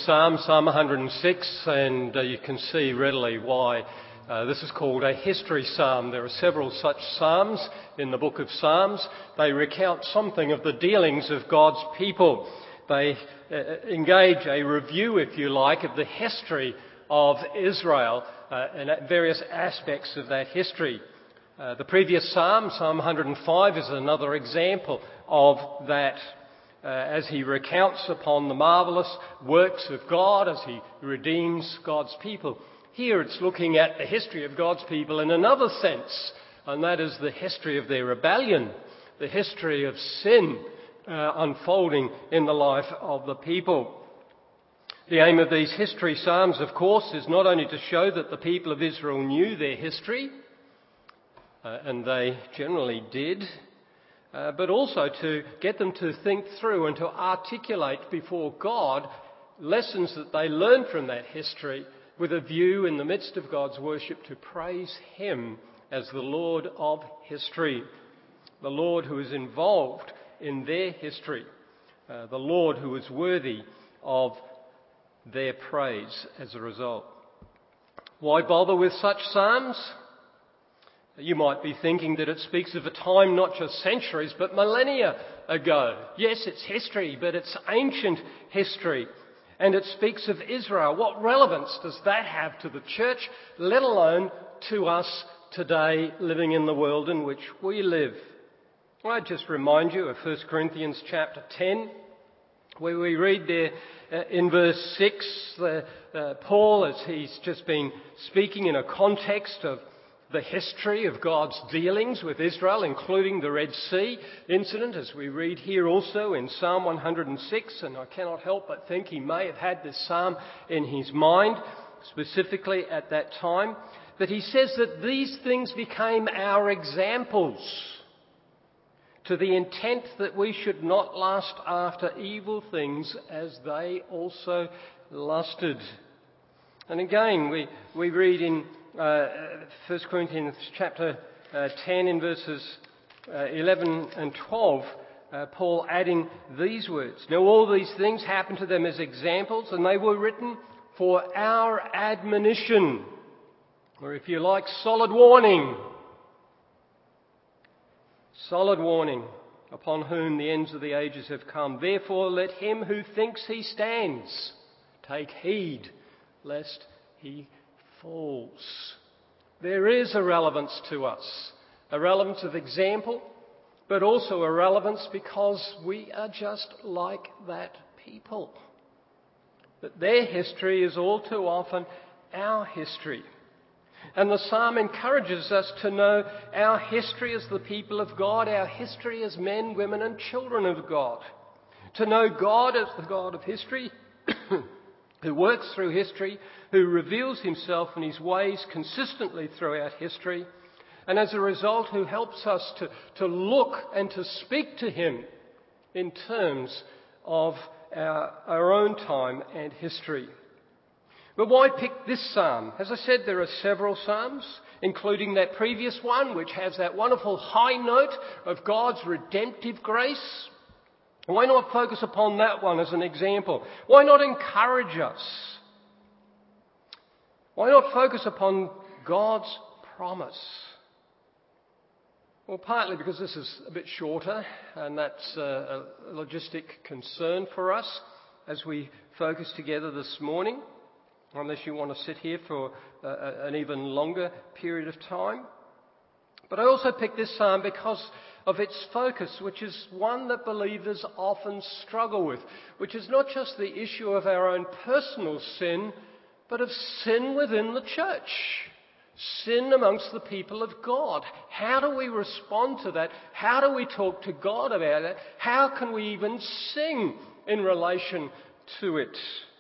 psalm, Psalm 106, and you can see readily why this is called a history psalm. There are several such psalms in the book of Psalms. They recount something of the dealings of God's people. They engage a review, if you like, of the history of Israel and various aspects of that history. The previous psalm, Psalm 105, is another example of that. As he recounts upon the marvellous works of God, as he redeems God's people. Here it's looking at the history of God's people in another sense, and that is the history of their rebellion, the history of sin unfolding in the life of the people. The aim of these history psalms, of course, is not only to show that the people of Israel knew their history, and they generally did, but also to get them to think through and to articulate before God lessons that they learned from that history with a view in the midst of God's worship to praise Him as the Lord of history, the Lord who is involved in their history, the Lord who is worthy of their praise as a result. Why bother with such psalms? You might be thinking that it speaks of a time not just centuries but millennia ago. Yes, it's history, but it's ancient history. And it speaks of Israel. What relevance does that have to the church, let alone to us today living in the world in which we live? I'd just remind you of 1 Corinthians chapter 10, where we read there in verse 6, Paul, as he's just been speaking in a context of the history of God's dealings with Israel, including the Red Sea incident, as we read here also in Psalm 106, and I cannot help but think he may have had this psalm in his mind, specifically at that time. But he says that these things became our examples, to the intent that we should not lust after evil things as they also lusted. And again, we read in 1 Corinthians chapter 10 in verses 11 and 12, Paul adding these words. Now all these things happened to them as examples, and they were written for our admonition, or if you like, solid warning. Solid warning, upon whom the ends of the ages have come. Therefore let him who thinks he stands take heed, lest he falls. There is a relevance to us, a relevance of example, but also a relevance because we are just like that people. That their history is all too often our history. And the psalm encourages us to know our history as the people of God, our history as men, women and children of God. To know God as the God of history, who works through history, who reveals himself and his ways consistently throughout history, and as a result who helps us to look and to speak to him in terms of our own time and history. But why pick this psalm? As I said, there are several psalms, including that previous one, which has that wonderful high note of God's redemptive grace. Why not focus upon that one as an example? Why not encourage us? Why not focus upon God's promise? Well, partly because this is a bit shorter, and that's a logistic concern for us as we focus together this morning, unless you want to sit here for an even longer period of time. But I also picked this psalm because of its focus, which is one that believers often struggle with, which is not just the issue of our own personal sin, but of sin within the church, sin amongst the people of God. How do we respond to that? How do we talk to God about it? How can we even sing in relation to it?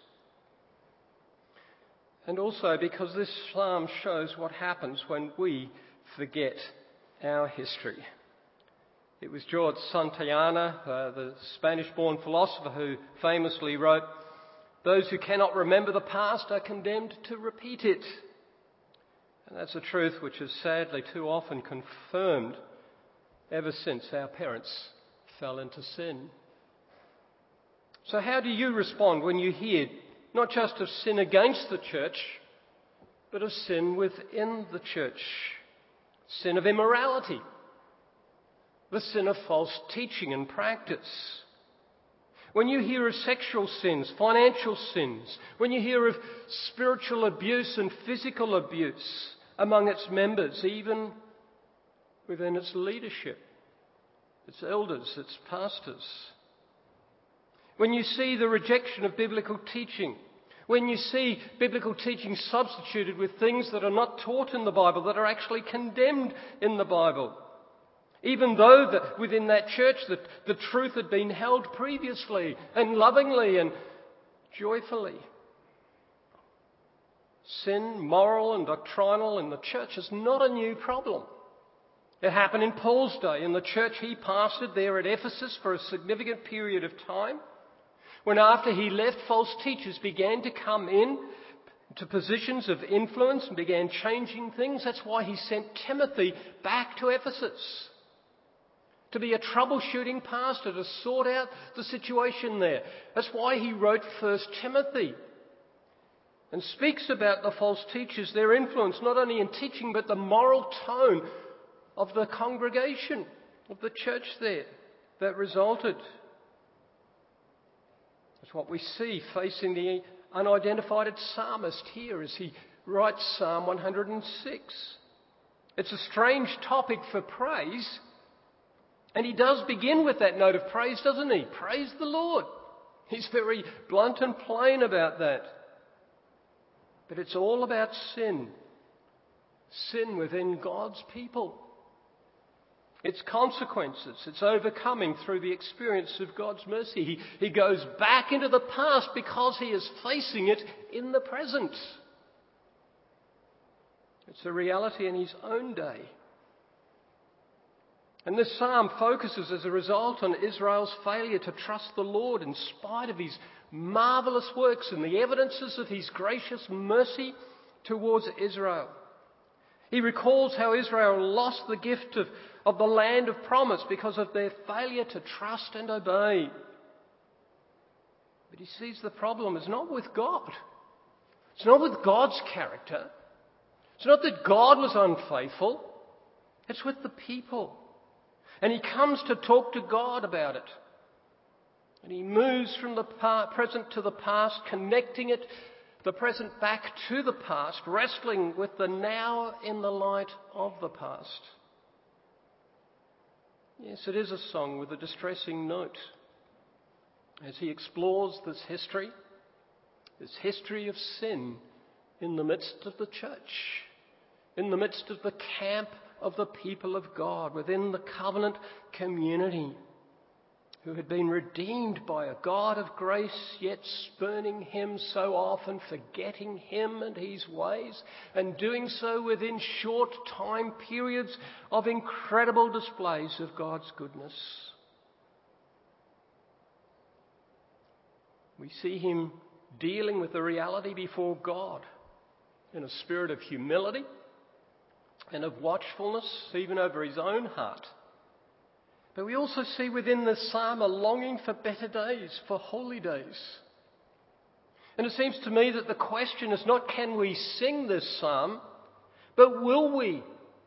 And also because this psalm shows what happens when we forget our history. It was George Santayana, the Spanish-born philosopher, who famously wrote, "Those who cannot remember the past are condemned to repeat it." And that's a truth which is sadly too often confirmed ever since our parents fell into sin. So how do you respond when you hear not just of sin against the church, but of sin within the church. Sin of immorality, the sin of false teaching and practice. When you hear of sexual sins, financial sins, when you hear of spiritual abuse and physical abuse among its members, even within its leadership, its elders, its pastors. When you see the rejection of biblical teaching, when you see biblical teaching substituted with things that are not taught in the Bible, that are actually condemned in the Bible, even though within that church the truth had been held previously and lovingly and joyfully. Sin, moral and doctrinal in the church is not a new problem. It happened in Paul's day in the church he pastored there at Ephesus for a significant period of time, when after he left, false teachers began to come in to positions of influence and began changing things. That's why he sent Timothy back to Ephesus, to be a troubleshooting pastor, to sort out the situation there. That's why he wrote 1 Timothy and speaks about the false teachers, their influence, not only in teaching, but the moral tone of the congregation, of the church there that resulted. That's what we see facing the unidentified psalmist here as he writes Psalm 106. It's a strange topic for praise, and he does begin with that note of praise, doesn't he? Praise the Lord. He's very blunt and plain about that. But it's all about sin. Sin within God's people. Its consequences, its overcoming through the experience of God's mercy. He goes back into the past because he is facing it in the present. It's a reality in his own day. And this psalm focuses as a result on Israel's failure to trust the Lord in spite of his marvellous works and the evidences of his gracious mercy towards Israel. He recalls how Israel lost the gift of the land of promise because of their failure to trust and obey. But he sees the problem is not with God. It's not with God's character. It's not that God was unfaithful. It's with the people. And he comes to talk to God about it. And he moves from the present to the past, connecting it, the present back to the past, wrestling with the now in the light of the past. Yes, it is a song with a distressing note as he explores this history of sin in the midst of the church, in the midst of the camp of the people of God, within the covenant community, who had been redeemed by a God of grace, yet spurning him so often, forgetting him and his ways, and doing so within short time periods of incredible displays of God's goodness. We see him dealing with the reality before God in a spirit of humility and of watchfulness, even over his own heart. But we also see within this psalm a longing for better days, for holy days. And it seems to me that the question is not can we sing this psalm, but will we?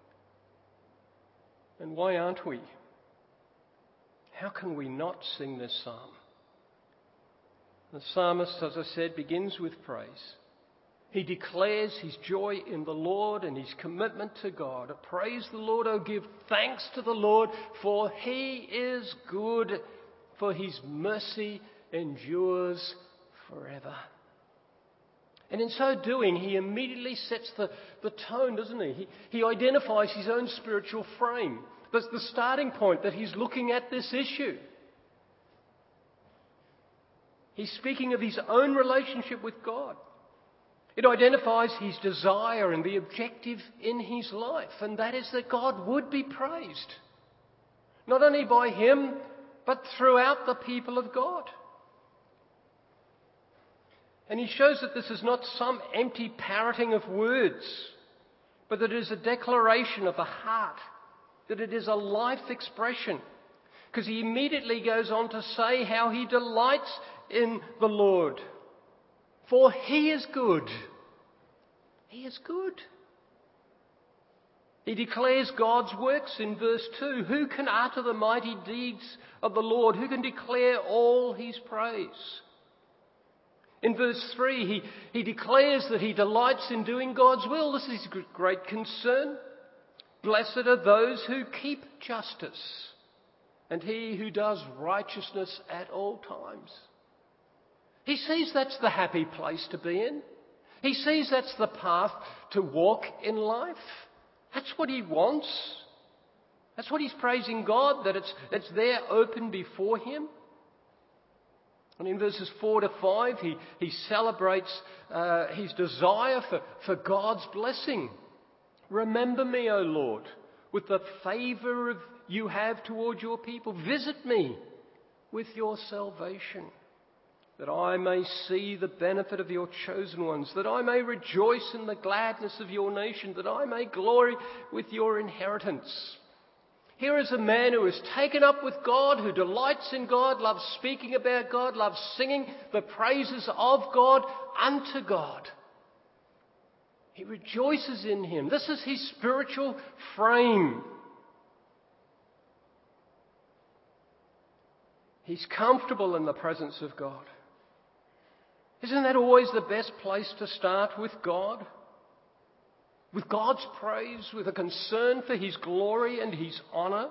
And why aren't we? How can we not sing this psalm? The psalmist, as I said, begins with praise. He declares his joy in the Lord and his commitment to God. Praise the Lord, oh give thanks to the Lord, for he is good, for his mercy endures forever. And in so doing, he immediately sets the tone, doesn't he? He identifies his own spiritual frame. That's the starting point that he's looking at this issue. He's speaking of his own relationship with God. It identifies his desire and the objective in his life, and that is that God would be praised. Not only by him, but throughout the people of God. And he shows that this is not some empty parroting of words, but that it is a declaration of the heart, that it is a life expression. Because he immediately goes on to say how he delights in the Lord. For he is good. He is good. He declares God's works in verse 2. Who can utter the mighty deeds of the Lord? Who can declare all his praise? In verse 3, he declares that he delights in doing God's will. This is his great concern. Blessed are those who keep justice, and he who does righteousness at all times. He sees that's the happy place to be in. He sees that's the path to walk in life. That's what he wants. That's what he's praising God, that it's there open before him. And in verses 4 to 5, he celebrates his desire for God's blessing. Remember me, O Lord, with the favour you have toward your people. Visit me with your salvation, that I may see the benefit of your chosen ones, that I may rejoice in the gladness of your nation, that I may glory with your inheritance. Here is a man who is taken up with God, who delights in God, loves speaking about God, loves singing the praises of God unto God. He rejoices in him. This is his spiritual frame. He's comfortable in the presence of God. Isn't that always the best place to start, with God? With God's praise, with a concern for his glory and his honour.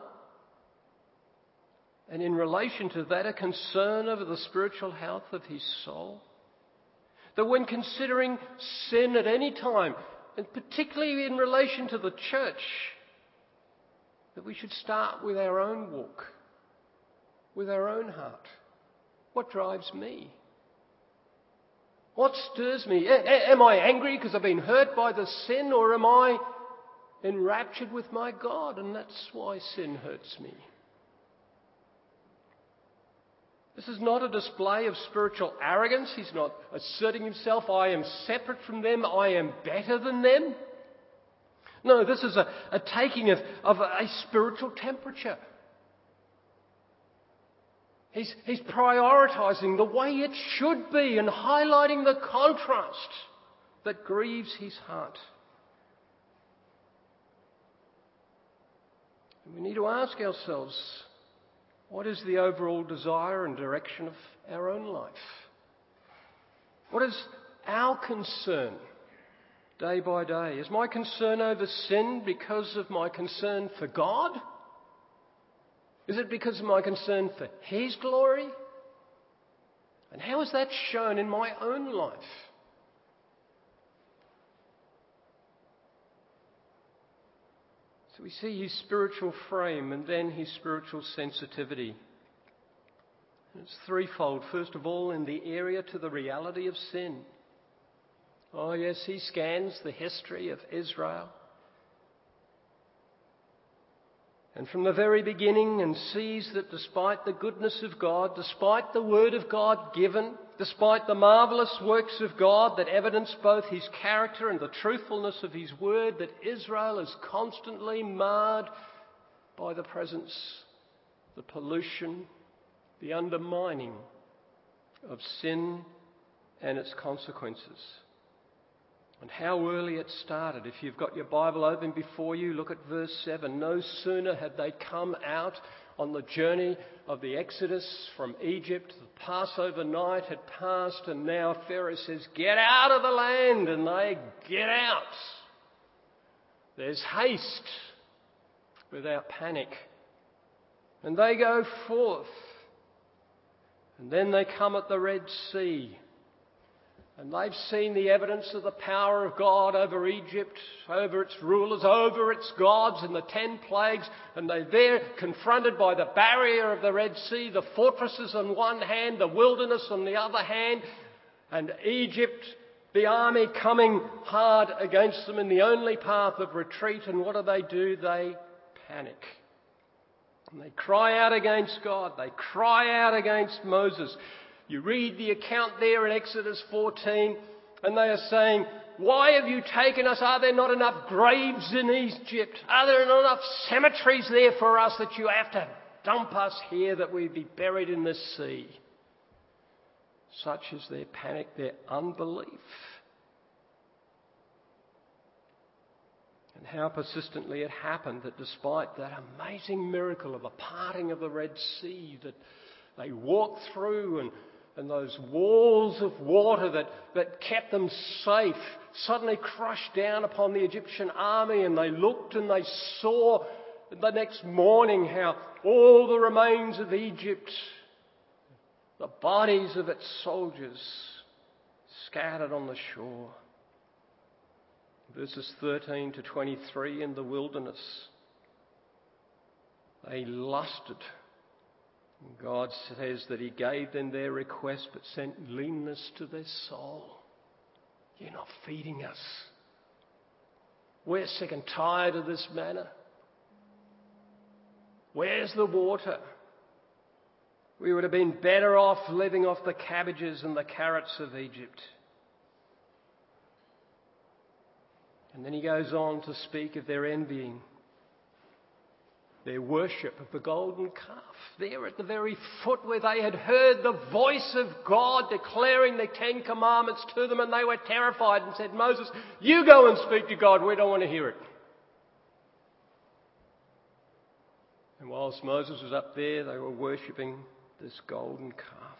And in relation to that, a concern over the spiritual health of his soul. That when considering sin at any time, and particularly in relation to the church, that we should start with our own walk, with our own heart. What drives me? What stirs me? Am I angry because I've been hurt by the sin, or am I enraptured with my God, and that's why sin hurts me? This is not a display of spiritual arrogance. He's not asserting himself, I am separate from them, I am better than them. No, this is a taking of a spiritual temperature. He's prioritising the way it should be and highlighting the contrast that grieves his heart. And we need to ask ourselves, what is the overall desire and direction of our own life? What is our concern day by day? Is my concern over sin because of my concern for God? Is it because of my concern for his glory? And how is that shown in my own life? So we see his spiritual frame and then his spiritual sensitivity. And it's threefold. First of all, in the area to the reality of sin. Oh yes, he scans the history of Israel. And from the very beginning, and sees that despite the goodness of God, despite the word of God given, despite the marvellous works of God that evidence both his character and the truthfulness of his word, that Israel is constantly marred by the presence, the pollution, the undermining of sin and its consequences. And how early it started. If you've got your Bible open before you, look at verse 7. No sooner had they come out on the journey of the Exodus from Egypt, the Passover night had passed, and now Pharaoh says, get out of the land, and they get out. There's haste without panic. And they go forth. And then they come at the Red Sea. And they've seen the evidence of the power of God over Egypt, over its rulers, over its gods and the 10 plagues. And they're there confronted by the barrier of the Red Sea, the fortresses on one hand, the wilderness on the other hand, and Egypt, the army coming hard against them in the only path of retreat. And what do? They panic. And they cry out against God. They cry out against Moses. You read the account there in Exodus 14, and they are saying, why have you taken us? Are there not enough graves in Egypt? Are there not enough cemeteries there for us that you have to dump us here that we be buried in this sea? Such is their panic, their unbelief. And how persistently it happened that despite that amazing miracle of a parting of the Red Sea that they walked through and those walls of water that kept them safe suddenly crushed down upon the Egyptian army, and they looked and they saw the next morning how all the remains of Egypt, the bodies of its soldiers, scattered on the shore. Verses 13 to 23, in the wilderness, they lusted. God says that He gave them their request but sent leanness to their soul. You're not feeding us. We're sick and tired of this manna. Where's the water? We would have been better off living off the cabbages and the carrots of Egypt. And then He goes on to speak of their envying, their worship of the golden calf. There at the very foot where they had heard the voice of God declaring the 10 Commandments to them, and they were terrified and said, Moses, you go and speak to God. We don't want to hear it. And whilst Moses was up there, they were worshipping this golden calf.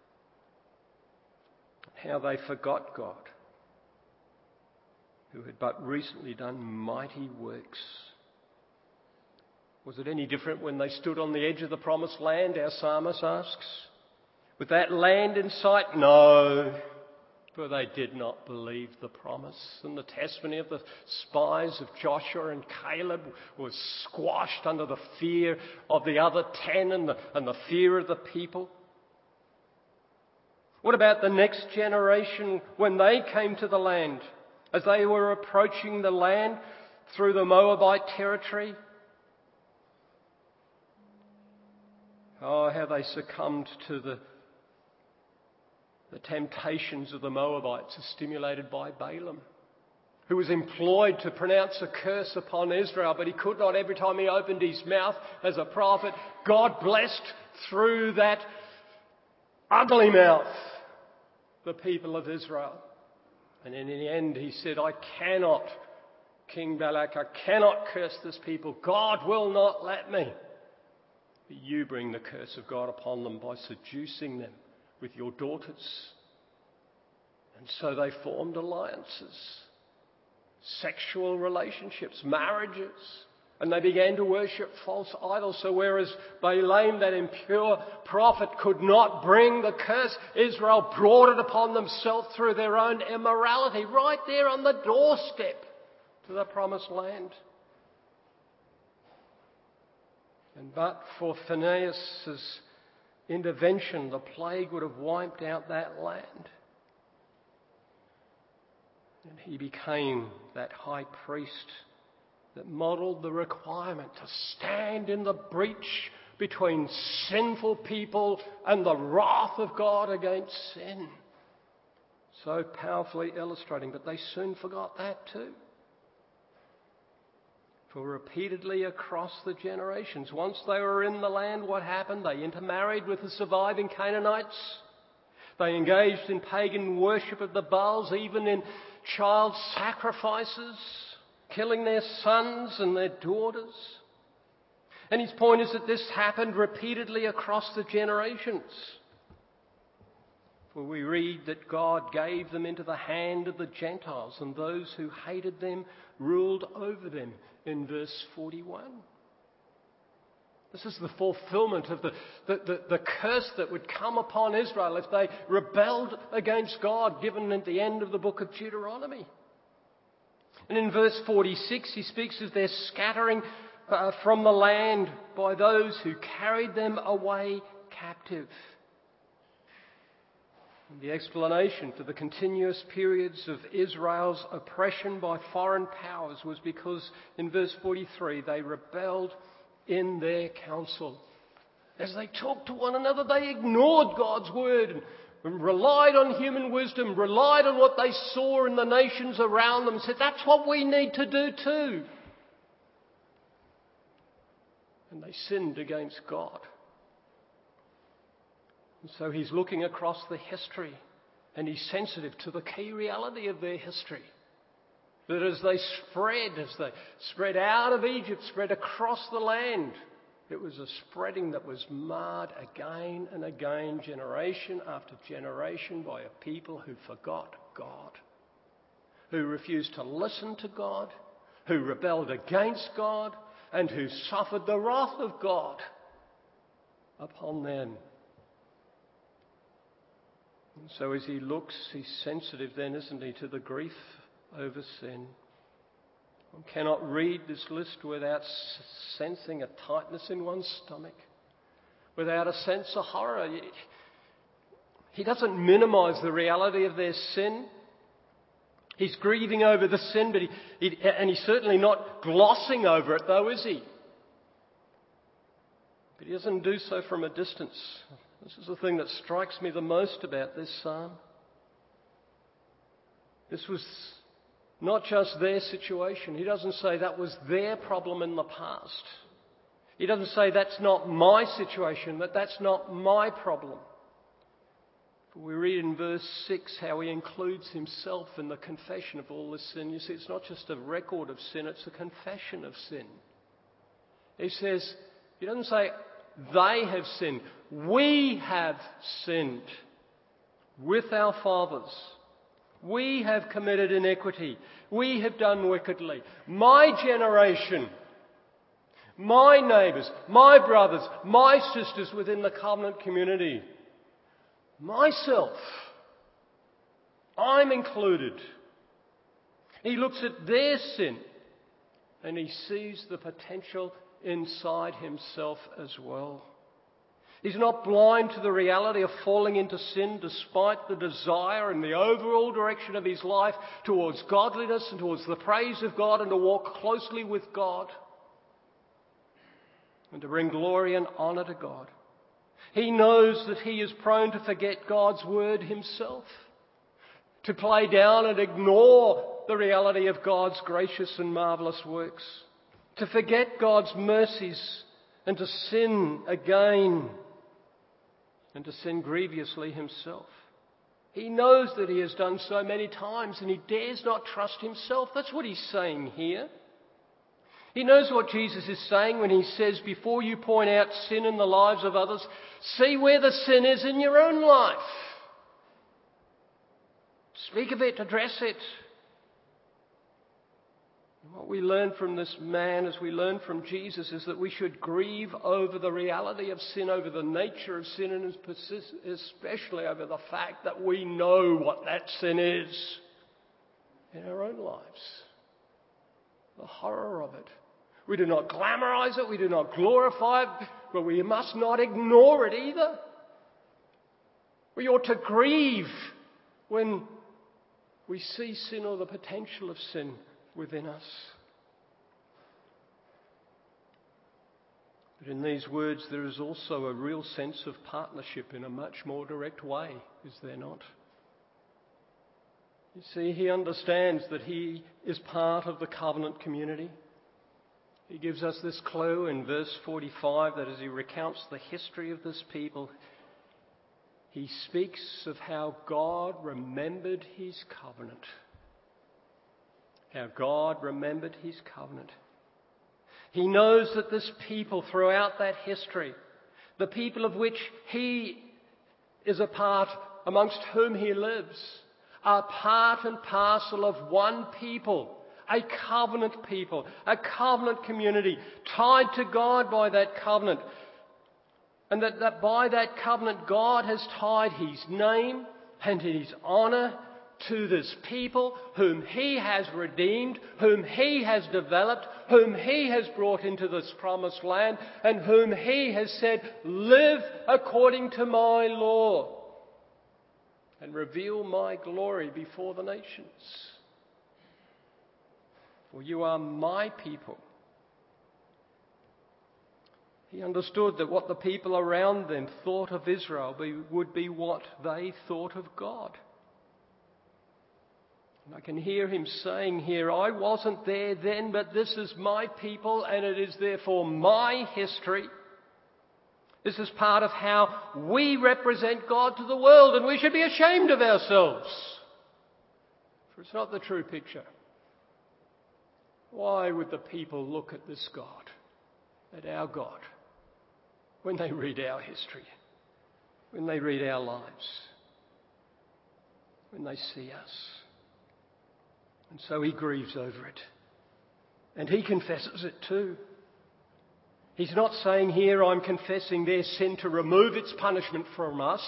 How they forgot God, who had but recently done mighty works. Was it any different when they stood on the edge of the promised land, our psalmist asks? With that land in sight? No, for they did not believe the promise. And the testimony of the spies of Joshua and Caleb was squashed under the fear of the other 10 and the fear of the people. What about the next generation when they came to the land? As they were approaching the land through the Moabite territory, oh, how they succumbed to the temptations of the Moabites as stimulated by Balaam, who was employed to pronounce a curse upon Israel, but he could not. Every time he opened his mouth as a prophet, God blessed through that ugly mouth the people of Israel. And in the end he said, I cannot, King Balak, I cannot curse this people. God will not let me. But you bring the curse of God upon them by seducing them with your daughters. And so they formed alliances, sexual relationships, marriages, and they began to worship false idols. So whereas Balaam, that impure prophet, could not bring the curse, Israel brought it upon themselves through their own immorality, right there on the doorstep to the promised land. And but for Phinehas' intervention, the plague would have wiped out that land. And he became that high priest that modelled the requirement to stand in the breach between sinful people and the wrath of God against sin. So powerfully illustrating, but they soon forgot that too. For repeatedly across the generations, once they were in the land, what happened? They intermarried with the surviving Canaanites. They engaged in pagan worship of the Baals, even in child sacrifices, killing their sons and their daughters. And his point is that this happened repeatedly across the generations. For we read that God gave them into the hand of the Gentiles, and those who hated them ruled over them in verse 41. This is the fulfillment of the curse that would come upon Israel if they rebelled against God, given at the end of the book of Deuteronomy. And in verse 46, he speaks of their scattering from the land by those who carried them away captive. And the explanation for the continuous periods of Israel's oppression by foreign powers was because in verse 43 they rebelled in their counsel. As they talked to one another, they ignored God's word and relied on human wisdom, relied on what they saw in the nations around them, and said, that's what we need to do too. And they sinned against God. And so he's looking across the history, and he's sensitive to the key reality of their history. That as they spread out of Egypt, spread across the land, it was a spreading that was marred again and again, generation after generation, by a people who forgot God, who refused to listen to God, who rebelled against God, and who suffered the wrath of God upon them. And so as he looks, he's sensitive then, isn't he, to the grief over sin. One cannot read this list without sensing a tightness in one's stomach, without a sense of horror. He doesn't minimize the reality of their sin. He's grieving over the sin, but he's certainly not glossing over it, though, is he? But he doesn't do so from a distance. This is the thing that strikes me the most about this psalm. This was not just their situation. He doesn't say that was their problem in the past. He doesn't say that's not my situation, that that's not my problem. We read in verse 6 how he includes himself in the confession of all this sin. You see, it's not just a record of sin, it's a confession of sin. He doesn't say they have sinned. We have sinned with our fathers. We have committed iniquity. We have done wickedly. My generation, my neighbours, my brothers, my sisters within the covenant community, myself, I'm included. He looks at their sin and he sees the potential inside himself as well. He's not blind to the reality of falling into sin despite the desire and the overall direction of his life towards godliness and towards the praise of God and to walk closely with God and to bring glory and honour to God. He knows that he is prone to forget God's word himself, to play down and ignore the reality of God's gracious and marvellous works, to forget God's mercies and to sin again and to sin grievously himself. He knows that he has done so many times and he dares not trust himself. That's what he's saying here. He knows what Jesus is saying when he says, before you point out sin in the lives of others, see where the sin is in your own life. Speak of it, address it. What we learn from this man, as we learn from Jesus, is that we should grieve over the reality of sin, over the nature of sin, and especially over the fact that we know what that sin is in our own lives. The horror of it. We do not glamorize it, we do not glorify it, but we must not ignore it either. We ought to grieve when we see sin or the potential of sin within us. But in these words there is also a real sense of partnership in a much more direct way, is there not? You see, he understands that he is part of the covenant community. He gives us this clue in verse 45 that as he recounts the history of this people, he speaks of how God remembered his covenant. How God remembered his covenant. He knows that this people throughout that history, the people of which he is a part, amongst whom he lives, are part and parcel of one people, a covenant people, a covenant community, tied to God by that covenant. And that by that covenant God has tied his name and his honour to this people whom he has redeemed, whom he has developed, whom he has brought into this promised land, and whom he has said, live according to my law and reveal my glory before the nations. For you are my people. He understood that what the people around them thought of Israel would be what they thought of God. And I can hear him saying here, I wasn't there then, but this is my people, and it is therefore my history This is part of how we represent God to the world, and we should be ashamed of ourselves. For it's not the true picture. Why would the people look at this God, at our God, when they read our history, when they read our lives, when they see us? And so he grieves over it. And he confesses it too. He's not saying here, I'm confessing their sin to remove its punishment from us.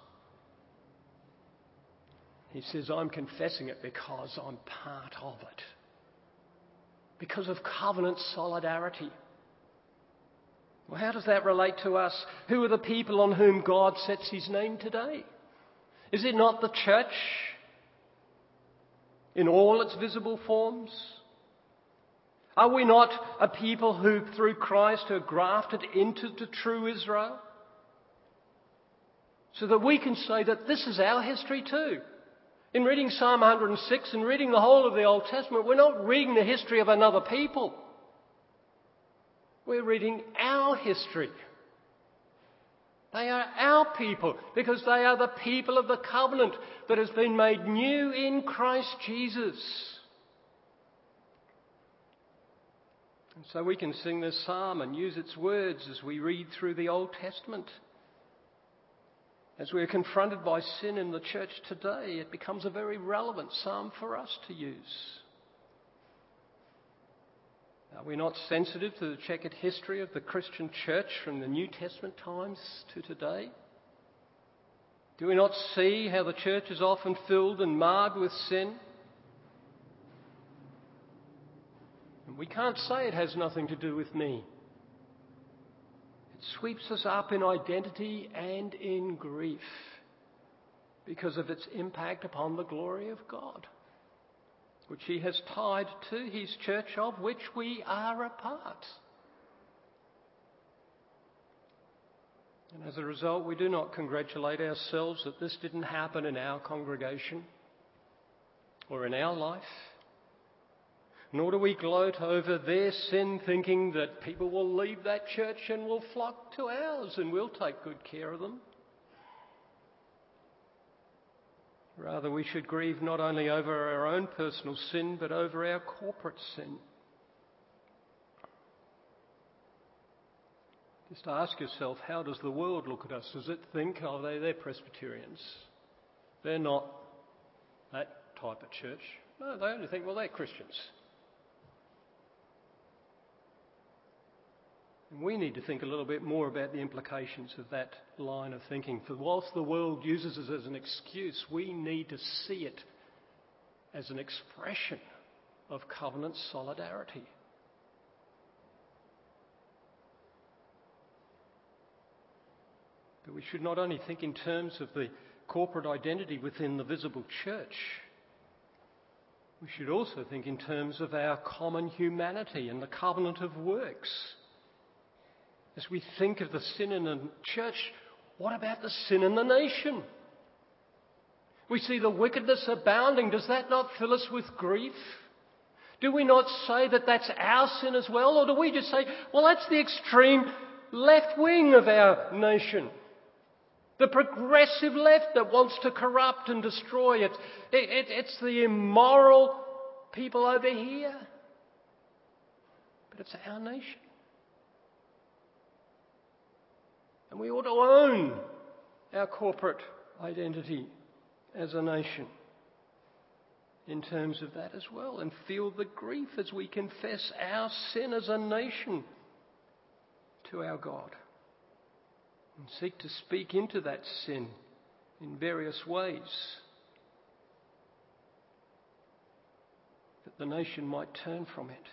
He says, I'm confessing it because I'm part of it. Because of covenant solidarity. Well, how does that relate to us? Who are the people on whom God sets his name today? Is it not the church in all its visible forms? Are we not a people who, through Christ, are grafted into the true Israel? So that we can say that this is our history too. In reading Psalm 106 and reading the whole of the Old Testament, we're not reading the history of another people. We're reading our history. They are our people because they are the people of the covenant that has been made new in Christ Jesus. And so we can sing this psalm and use its words as we read through the Old Testament. As we are confronted by sin in the church today, it becomes a very relevant psalm for us to use. Are we not sensitive to the checkered history of the Christian church from the New Testament times to today? Do we not see how the church is often filled and marred with sin? And we can't say it has nothing to do with me. It sweeps us up in identity and in grief because of its impact upon the glory of God, which he has tied to his church, of which we are a part. And as a result, we do not congratulate ourselves that this didn't happen in our congregation or in our life. Nor do we gloat over their sin, thinking that people will leave that church and will flock to ours and we'll take good care of them. Rather, we should grieve not only over our own personal sin, but over our corporate sin. Just ask yourself, how does the world look at us? Does it think, oh, they're Presbyterians? They're not that type of church. No, they only think, well, they're Christians. And we need to think a little bit more about the implications of that line of thinking. For whilst the world uses it as an excuse, we need to see it as an expression of covenant solidarity. But we should not only think in terms of the corporate identity within the visible church, we should also think in terms of our common humanity and the covenant of works. As we think of the sin in the church, what about the sin in the nation? We see the wickedness abounding. Does that not fill us with grief? Do we not say that that's our sin as well? Or do we just say, well, that's the extreme left wing of our nation? The progressive left that wants to corrupt and destroy it. It's the immoral people over here. But it's our nation. And we ought to own our corporate identity as a nation in terms of that as well, and feel the grief as we confess our sin as a nation to our God and seek to speak into that sin in various ways that the nation might turn from it.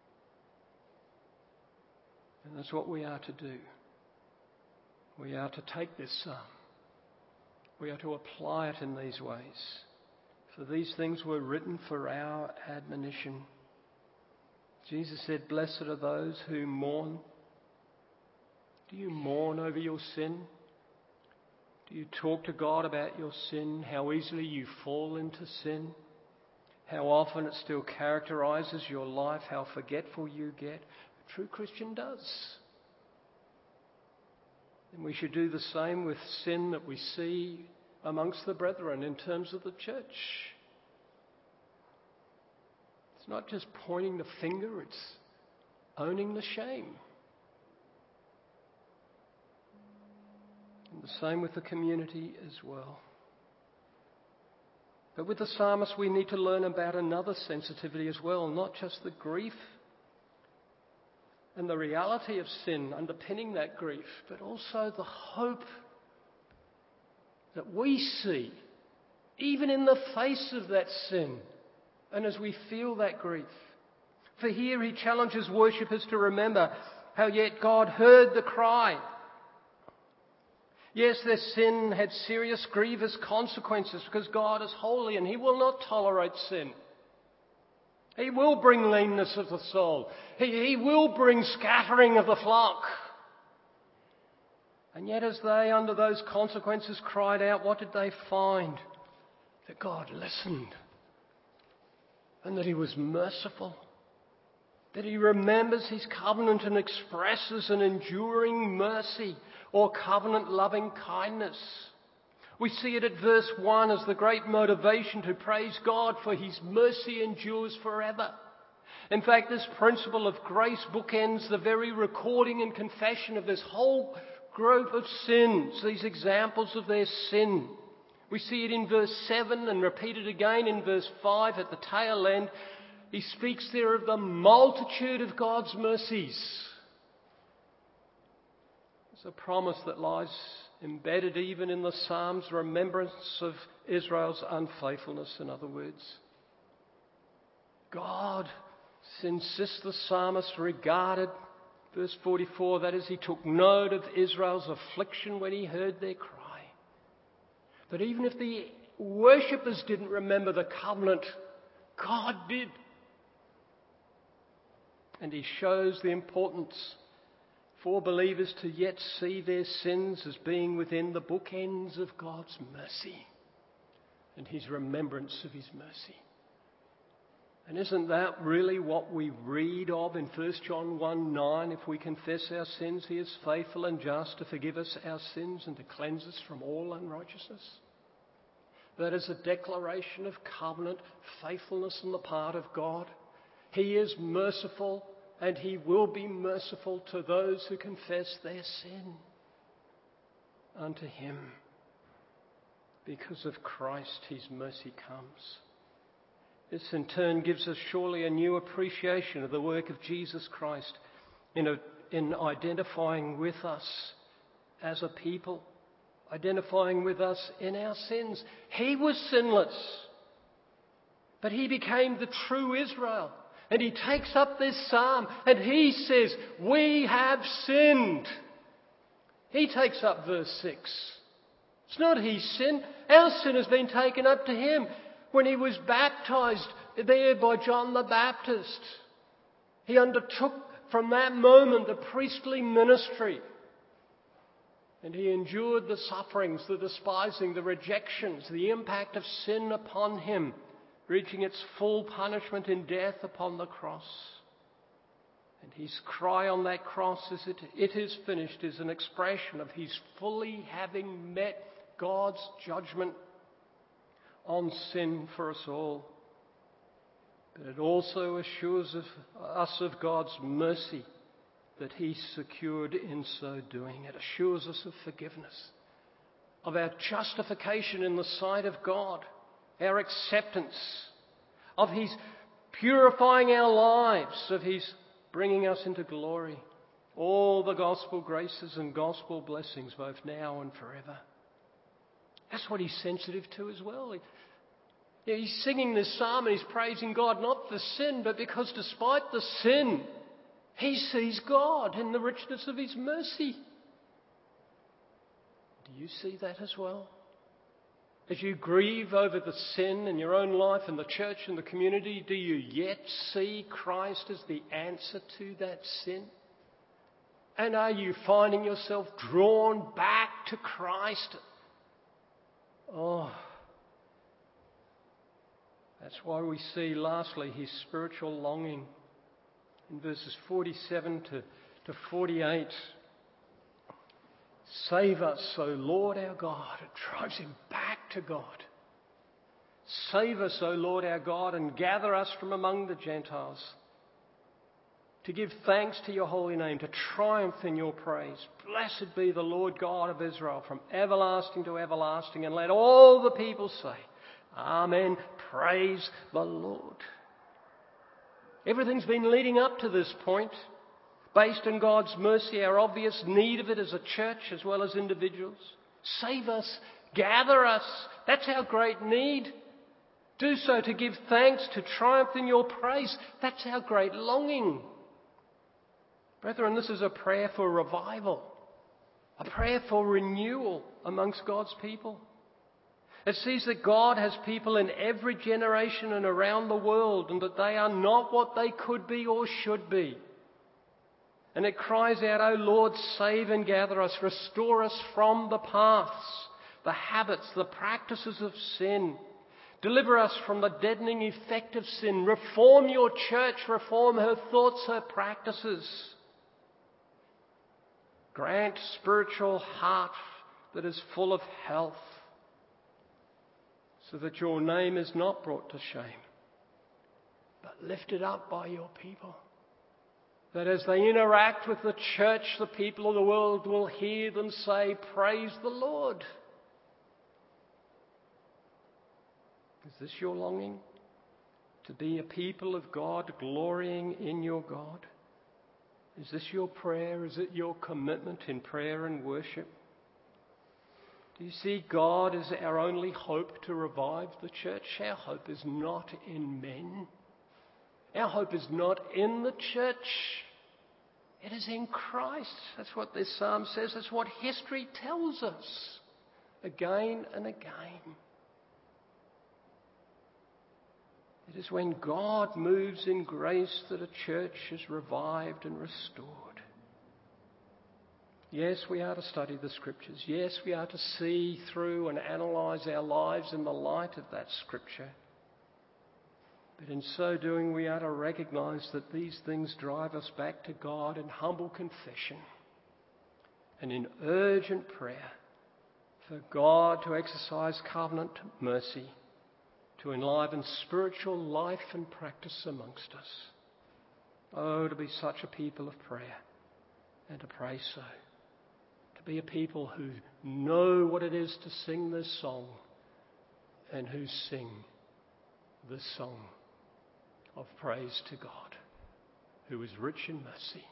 And that's what we are to do. We are to take this psalm. We are to apply it in these ways. For these things were written for our admonition. Jesus said, blessed are those who mourn. Do you mourn over your sin? Do you talk to God about your sin? How easily you fall into sin? How often it still characterises your life? How forgetful you get? A true Christian does. And we should do the same with sin that we see amongst the brethren in terms of the church. It's not just pointing the finger, it's owning the shame. And the same with the community as well. But with the psalmist, we need to learn about another sensitivity as well, not just the grief and the reality of sin underpinning that grief, but also the hope that we see, even in the face of that sin, and as we feel that grief. For here he challenges worshippers to remember how yet God heard the cry. Yes, their sin had serious, grievous consequences because God is holy and he will not tolerate sin. He will bring leanness of the soul. He will bring scattering of the flock. And yet as they, under those consequences, cried out, what did they find? That God listened and that he was merciful. That he remembers his covenant and expresses an enduring mercy or covenant loving kindness. We see it at verse 1 as the great motivation to praise God, for his mercy endures forever. In fact, this principle of grace bookends the very recording and confession of this whole group of sins, these examples of their sin. We see it in verse 7 and repeated again in verse 5 at the tail end. He speaks there of the multitude of God's mercies. It's a promise that lies embedded even in the Psalms' remembrance of Israel's unfaithfulness, in other words. God, insists the psalmist, regarded, verse 44, that is, he took note of Israel's affliction when he heard their cry. But even if the worshippers didn't remember the covenant, God did. And he shows the importance for believers to yet see their sins as being within the bookends of God's mercy and his remembrance of his mercy. And isn't that really what we read of in 1 John 1:9? If we confess our sins, he is faithful and just to forgive us our sins and to cleanse us from all unrighteousness. That is a declaration of covenant faithfulness on the part of God. He is merciful and he will be merciful to those who confess their sin unto him. Because of Christ, his mercy comes. This in turn gives us surely a new appreciation of the work of Jesus Christ in identifying with us as a people, identifying with us in our sins. He was sinless, but he became the true Israel. And he takes up this psalm and he says, we have sinned. He takes up verse 6. It's not his sin. Our sin has been taken up to him when he was baptized there by John the Baptist. He undertook from that moment the priestly ministry. And he endured the sufferings, the despising, the rejections, the impact of sin upon him, reaching its full punishment in death upon the cross. And his cry on that cross, as it is finished, is an expression of his fully having met God's judgment on sin for us all. But it also assures us of God's mercy that he secured in so doing. It assures us of forgiveness, of our justification in the sight of God, our acceptance, of his purifying our lives, of his bringing us into glory. All the gospel graces and gospel blessings, both now and forever. That's what he's sensitive to as well. He's singing this psalm and he's praising God not for sin, but because despite the sin, he sees God in the richness of his mercy. Do you see that as well? As you grieve over the sin in your own life and the church and the community, do you yet see Christ as the answer to that sin? And are you finding yourself drawn back to Christ? Oh, that's why we see, lastly, his spiritual longing in verses 47 to 48. Save us, O Lord our God. It drives him back to God. Save us, O Lord our God, and gather us from among the Gentiles, to give thanks to your holy name, to triumph in your praise. Blessed be the Lord God of Israel from everlasting to everlasting. And let all the people say, Amen. Praise the Lord. Everything's been leading up to this point, based on God's mercy, our obvious need of it as a church as well as individuals. Save us, gather us. That's our great need. Do so to give thanks, to triumph in your praise. That's our great longing. Brethren, this is a prayer for revival, a prayer for renewal amongst God's people. It sees that God has people in every generation and around the world, and that they are not what they could be or should be. And it cries out, O Lord, save and gather us, restore us from the paths, the habits, the practices of sin. Deliver us from the deadening effect of sin. Reform your church, reform her thoughts, her practices. Grant spiritual heart that is full of health, so that your name is not brought to shame, but lifted up by your people. That as they interact with the church, the people of the world will hear them say, praise the Lord. Is this your longing? To be a people of God, glorying in your God? Is this your prayer? Is it your commitment in prayer and worship? Do you see God as our only hope to revive the church? Our hope is not in men. Our hope is not in the church. It is in Christ. That's what this psalm says. That's what history tells us again and again. It is when God moves in grace that a church is revived and restored. Yes, we are to study the Scriptures. Yes, we are to see through and analyse our lives in the light of that Scripture. But in so doing, we are to recognise that these things drive us back to God in humble confession and in urgent prayer for God to exercise covenant mercy, to enliven spiritual life and practice amongst us. Oh, to be such a people of prayer and to pray so. To be a people who know what it is to sing this song and who sing this song of praise to God, who is rich in mercy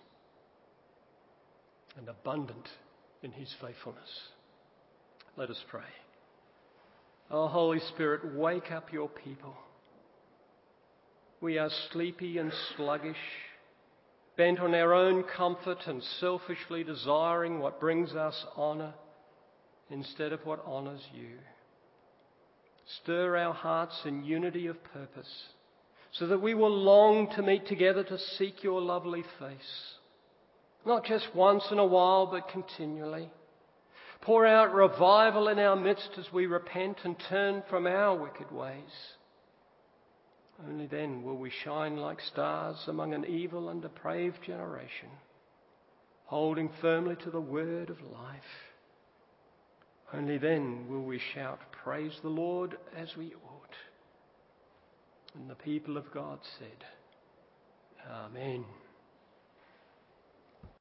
and abundant in his faithfulness. Let us pray. Oh, Holy Spirit, wake up your people. We are sleepy and sluggish, bent on our own comfort and selfishly desiring what brings us honour instead of what honours you. Stir our hearts in unity of purpose, so that we will long to meet together to seek your lovely face, not just once in a while, but continually. Pour out revival in our midst as we repent and turn from our wicked ways. Only then will we shine like stars among an evil and depraved generation, holding firmly to the word of life. Only then will we shout, praise the Lord, as we ought. And the people of God said, Amen.